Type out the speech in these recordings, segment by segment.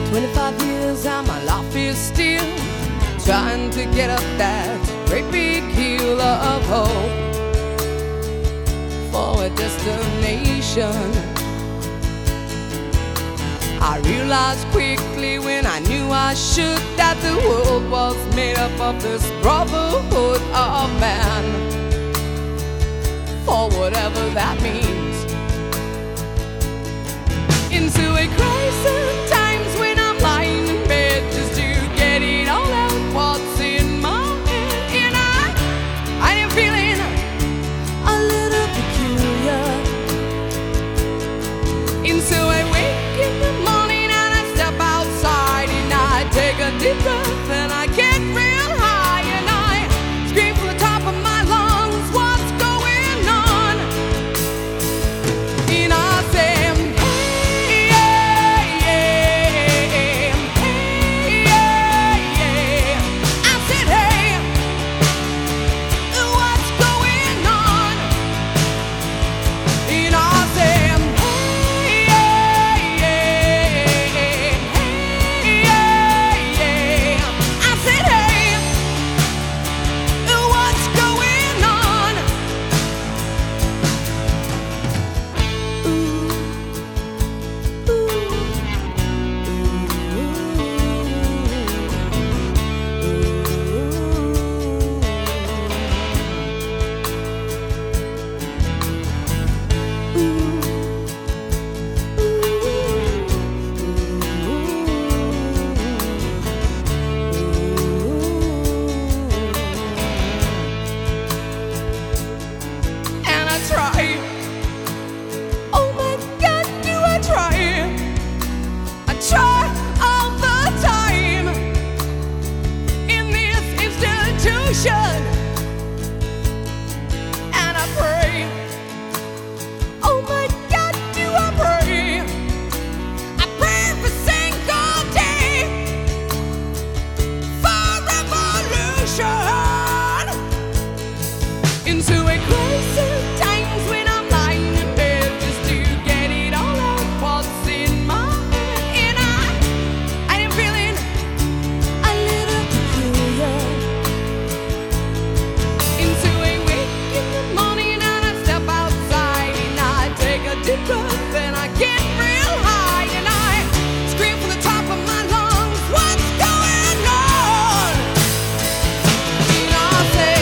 25 years and my life is still trying to get up that great big hill of hope for a destination. I realized quickly when I knew I should that the world was made up of this brotherhood of man, for whatever that means. Into a crisis times when I'm lying in bed just to get it all out what's in my head. And I am feeling a little peculiar. Into a wake in the morning and I step outside and I take a deep breath and I get real high and I scream from the top of my lungs, what's going on? And I say, try. Oh my God, do I try? I try all the time in this institution, and I pray. Oh my God, do I pray? I pray every single day for revolution. Into a crisis times when I'm lying in bed just to get it all out what's in my head. And I am feeling a little peculiar. Into a wake in the morning and I step outside and I take a deep breath and I get real high and I scream from the top of my lungs, what's going on? And I say,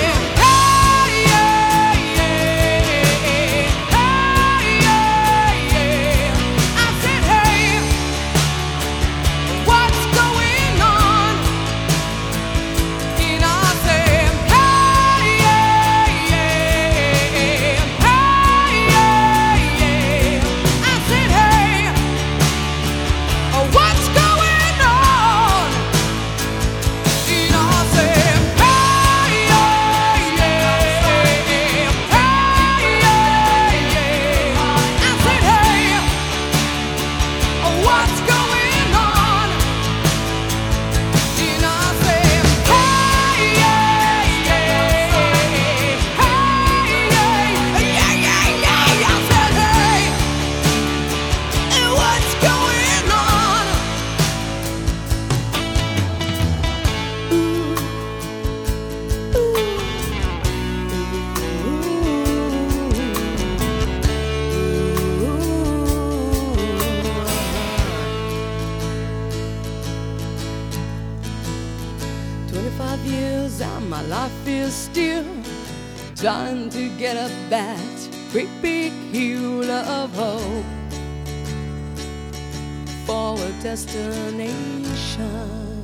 years and my life is still trying to get up that great big hill of hope for a destination.